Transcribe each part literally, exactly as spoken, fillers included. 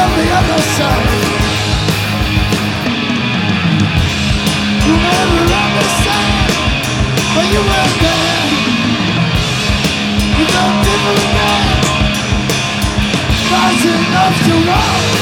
on the other side. You never understand, but you were there. You don't different now. Not enough to roll.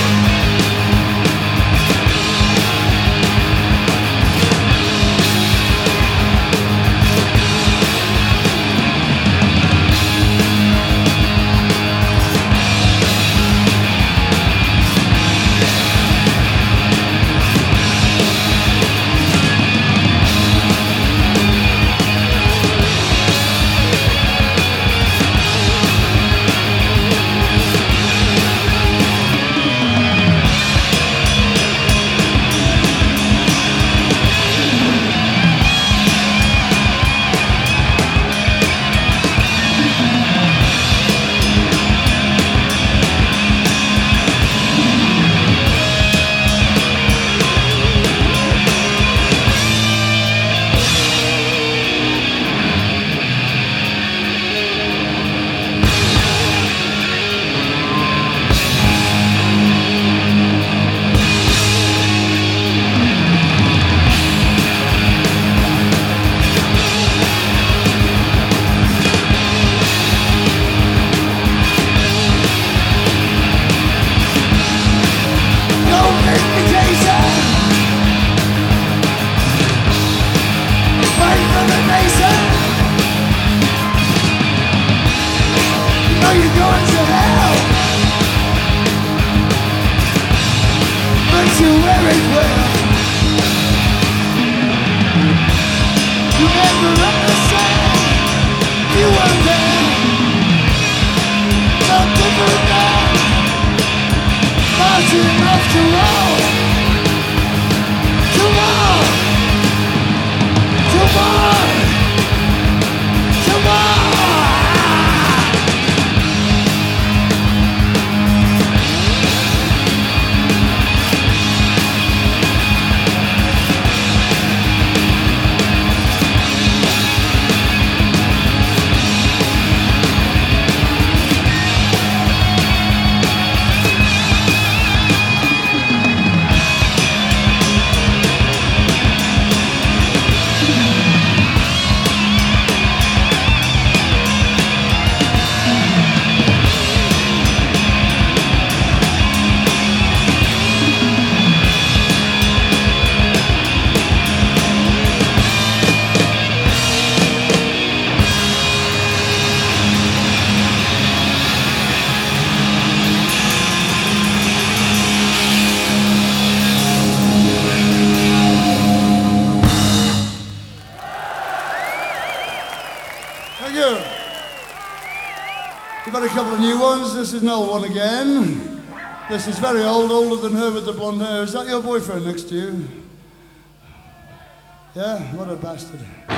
We've had a couple of new ones. This is an old one again. This is very old, older than her with the blonde hair. Is that your boyfriend next to you? Yeah? What a bastard.